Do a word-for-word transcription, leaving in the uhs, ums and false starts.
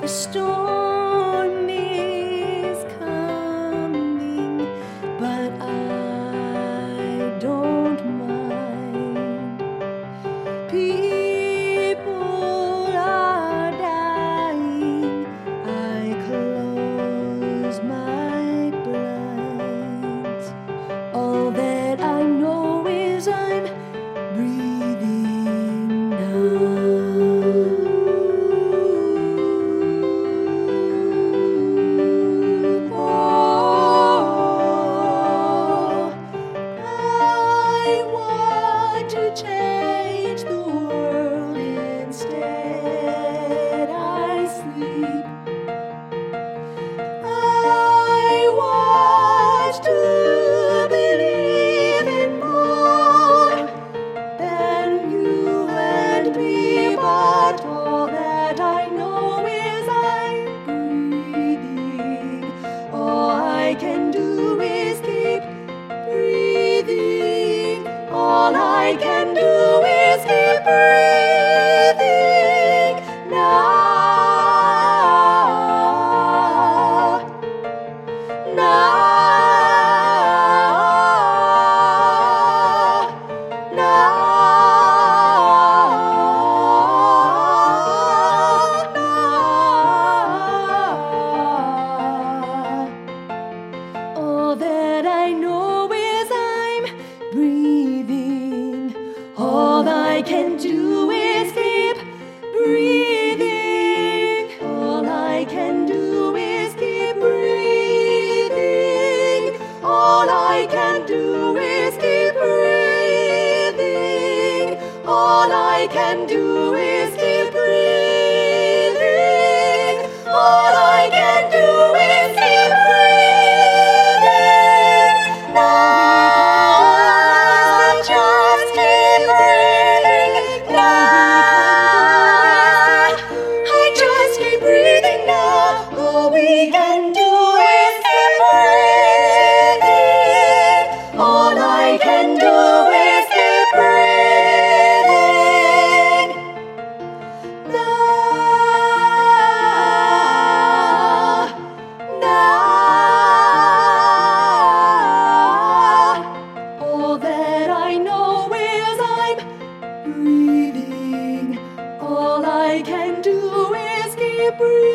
The storm is coming, but I don't mind. People are dying. I close my blinds. All that I know is I'm breathing now. To change the world, instead I sleep. I want to believe in more than you and me, but all that I know is I'm breathing. All I can do is keep breathing. All I can do is keep breathing now, now, now, now. All that I know is I'm breathing. All I can do is keep breathing. All I can do is keep breathing. All I can do is keep breathing. All I can do is keep breathing. All I can do is keep breathing. Now, just keep breathing. Now, I just keep breathing now. All we can do is keep breathing. All I can do is keep breathing. Now, now, all that I know is I'm breathing. All I can do is keep breathing.